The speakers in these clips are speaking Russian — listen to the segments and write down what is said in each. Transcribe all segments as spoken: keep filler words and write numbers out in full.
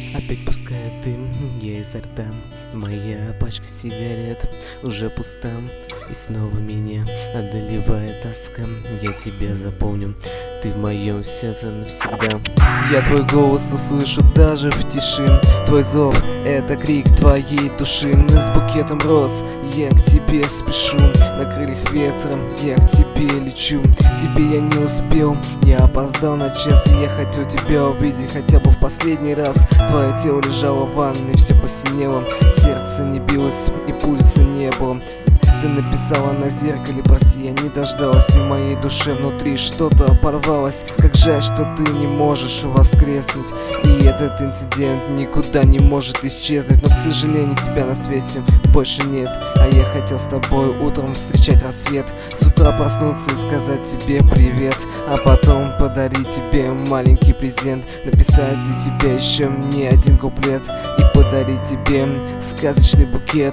Опять пускает дым, я изо рта. Моя пачка сигарет уже пуста. И снова меня одолевает тоска. Я тебя запомню, ты в моем сердце навсегда. Я твой голос услышу даже в тиши. Твой зов — это крик твоей души. С букетом роз я к тебе спешу. На крыльях ветра я к тебе лечу. К тебе я не успел, я опоздал на час. И я хотел тебя увидеть хотя бы в последний раз. Твое тело лежало в ванной, все посинело. Сердце не билось и пульса не было. Ты написала на зеркале: прости, я не дождалась. И в моей душе внутри что-то порвалось. Как жаль, что ты не можешь воскреснуть. И этот инцидент никуда не может исчезнуть. Но, к сожалению, тебя на свете больше нет. А я хотел с тобой утром встречать рассвет. С утра проснуться и сказать тебе привет. А потом подарить тебе маленький презент. Написать для тебя еще не один куплет. И подарить тебе сказочный букет.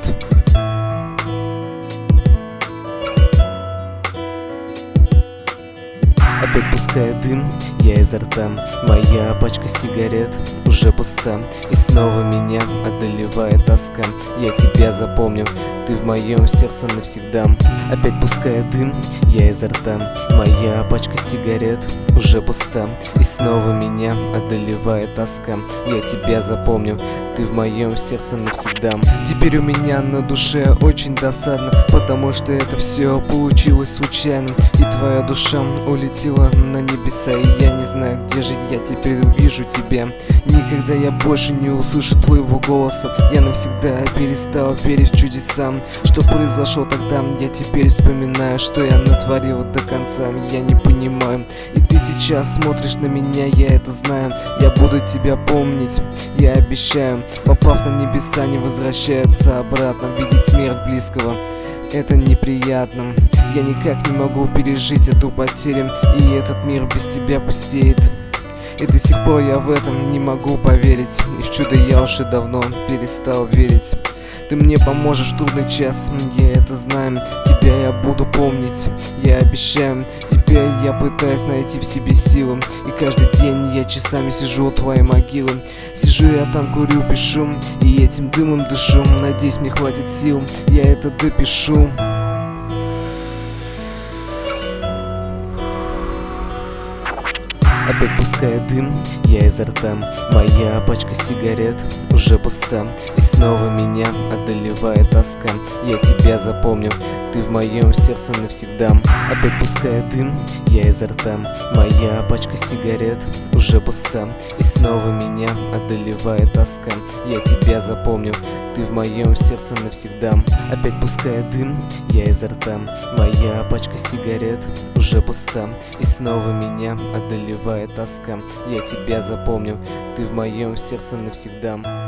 Опять пускает дым, я изо рта. Моя пачка сигарет уже пуста. И снова меня одолевает тоска. Я тебя запомню, ты в моем сердце навсегда. Опять пускает дым, я изо рта. Моя пачка сигарет уже пуста. И снова меня одолевает тоска. Я тебя запомню, ты в моем сердце навсегда. Теперь у меня на душе очень досадно, потому что это все получилось случайно. И твоя душа улетела на небеса. И я не знаю, где же я теперь увижу тебя. Никогда я больше не услышу твоего голоса. Я навсегда перестал верить в чудеса. Что произошло тогда, я теперь вспоминаю. Что я натворил до конца, я не понимаю. И ты сейчас смотришь на меня, я это знаю. Я буду тебя помнить, я обещаю. Попав на небеса, не возвращается обратно. Видеть смерть близкого — это неприятно. Я никак не могу пережить эту потерю. И этот мир без тебя пустеет. И до сих пор я в этом не могу поверить. И в чудо я уже давно перестал верить. Ты мне поможешь в трудный час, я это знаю. Тебя я буду помнить, я обещаю. Теперь я пытаюсь найти в себе силы. И каждый день я часами сижу у твоей могилы. Сижу я там, курю, пишу, и этим дымом дышу. Надеюсь, мне хватит сил, я это допишу. Опять пускает дым, я изо рта. Моя пачка сигарет уже пуста. И снова меня одолевает тоска. Я тебя запомню, ты в моем сердце навсегда. Опять пускает дым, я изо рта. Моя пачка сигарет уже пуста. И снова меня одолевает тоска. Я тебя запомню, ты в моем сердце навсегда. Опять пускает дым, я изо рта. Моя пачка сигарет уже пуста. И снова меня одолевает тоска. Я тебя запомню, ты в моем сердце навсегда.